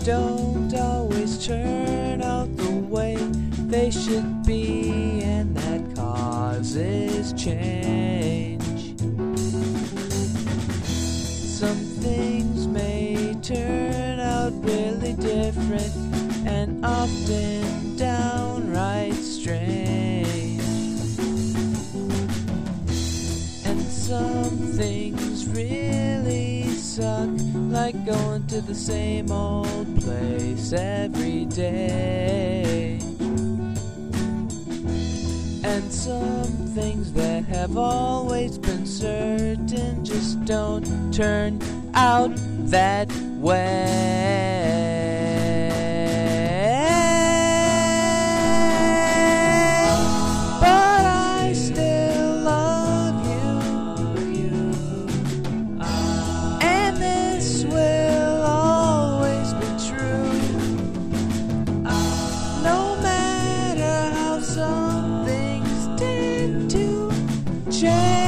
don't always turn out the way they should be, and that causes change. Some things may turn out really different and often downright strange. And some things really suck, like going to the same old place every day. And some things that have always been certain just don't turn out that way. But I still love you, and this will always be true. No matter how some things tend to change.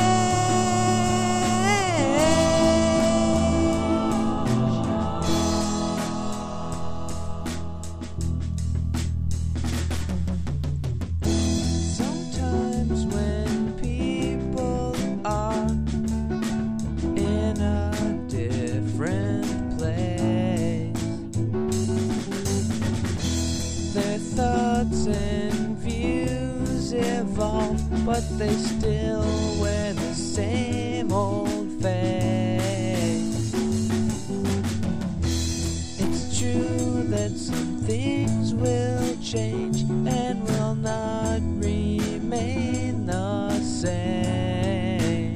Sometimes when people are in a different place, their thoughts and views evolve, but they still wear the same old face. It's true that some things will change and will not remain the same.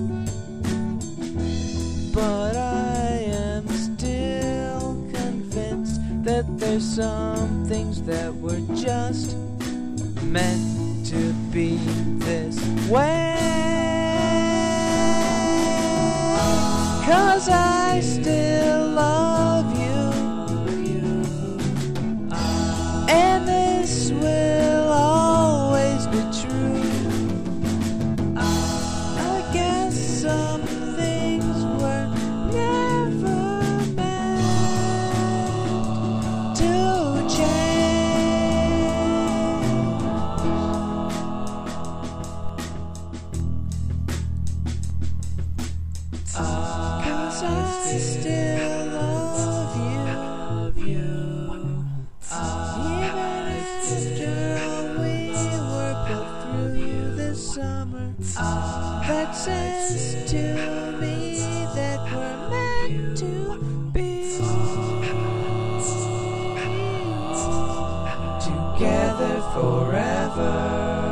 But I am still convinced that there's some things that were just meant to be this way. 'Cause I still love you, and this will always be true. I guess some things were never meant to change. Cause I still love you, even after we were put through this summer. That says to me that we're meant to be together forever.